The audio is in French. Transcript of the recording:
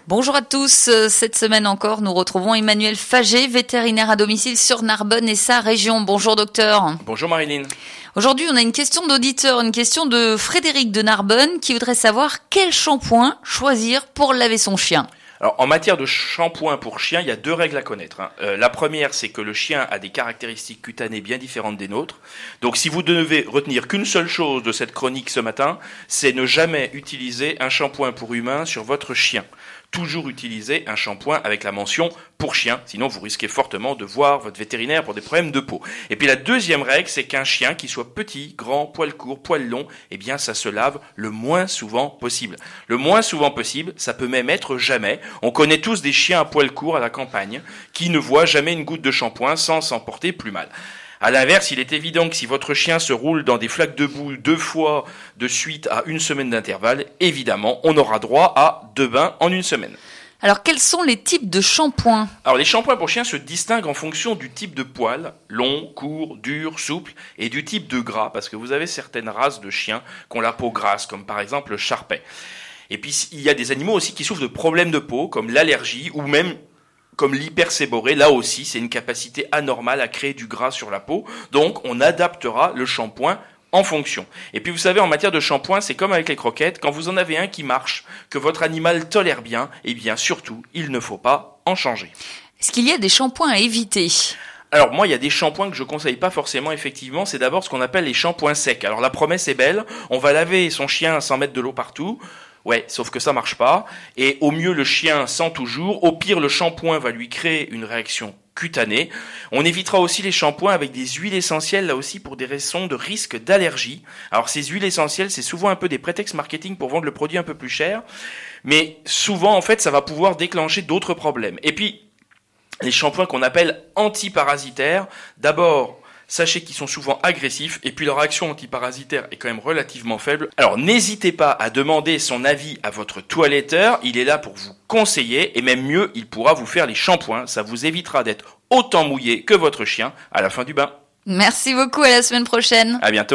Bonjour à tous. Cette semaine encore, nous retrouvons Emmanuel Fagé, vétérinaire à domicile sur Narbonne et sa région. Bonjour docteur. Bonjour Marilyn. Aujourd'hui, on a une question d'auditeur, une question de Frédéric de Narbonne qui voudrait savoir quel shampoing choisir pour laver son chien. Alors, en matière de shampoing pour chien, il y a deux règles à connaître. La première, c'est que le chien a des caractéristiques cutanées bien différentes des nôtres. Donc, si vous devez retenir qu'une seule chose de cette chronique ce matin, c'est ne jamais utiliser un shampoing pour humain sur votre chien. Toujours utiliser un shampoing avec la mention pour chien, sinon vous risquez fortement de voir votre vétérinaire pour des problèmes de peau. Et puis la deuxième règle, c'est qu'un chien qui soit petit, grand, poil court, poil long, eh bien ça se lave le moins souvent possible. Le moins souvent possible, ça peut même être jamais. On connaît tous des chiens à poil court à la campagne qui ne voient jamais une goutte de shampoing sans s'en porter plus mal. À l'inverse, il est évident que si votre chien se roule dans des flaques de boue 2 fois de suite à 1 semaine d'intervalle, évidemment, on aura droit à 2 bains en 1 semaine. Alors, quels sont les types de shampoings ? Alors, les shampoings pour chiens se distinguent en fonction du type de poil, long, court, dur, souple, et du type de gras, parce que vous avez certaines races de chiens qui ont la peau grasse, comme par exemple le Shar-Pei. Et puis, il y a des animaux aussi qui souffrent de problèmes de peau, comme l'allergie, ou même comme l'hyperséborrhée, là aussi, c'est une capacité anormale à créer du gras sur la peau. Donc, on adaptera le shampoing en fonction. Et puis, vous savez, en matière de shampoing, c'est comme avec les croquettes. Quand vous en avez un qui marche, que votre animal tolère bien, eh bien, surtout, il ne faut pas en changer. Est-ce qu'il y a des shampoings à éviter ? Alors moi, il y a des shampoings que je conseille pas forcément, effectivement. C'est d'abord ce qu'on appelle les shampoings secs. Alors la promesse est belle. On va laver son chien sans mettre de l'eau partout. Ouais, sauf que ça marche pas. Et au mieux, le chien sent toujours. Au pire, le shampoing va lui créer une réaction cutanée. On évitera aussi les shampoings avec des huiles essentielles, là aussi, pour des raisons de risque d'allergie. Alors, ces huiles essentielles, c'est souvent un peu des prétextes marketing pour vendre le produit un peu plus cher. Mais souvent, en fait, ça va pouvoir déclencher d'autres problèmes. Et puis, les shampoings qu'on appelle antiparasitaires, d'abord, sachez qu'ils sont souvent agressifs et puis leur action antiparasitaire est quand même relativement faible. Alors n'hésitez pas à demander son avis à votre toiletteur, il est là pour vous conseiller et même mieux, il pourra vous faire les shampoings. Ça vous évitera d'être autant mouillé que votre chien à la fin du bain. Merci beaucoup, à la semaine prochaine. À bientôt.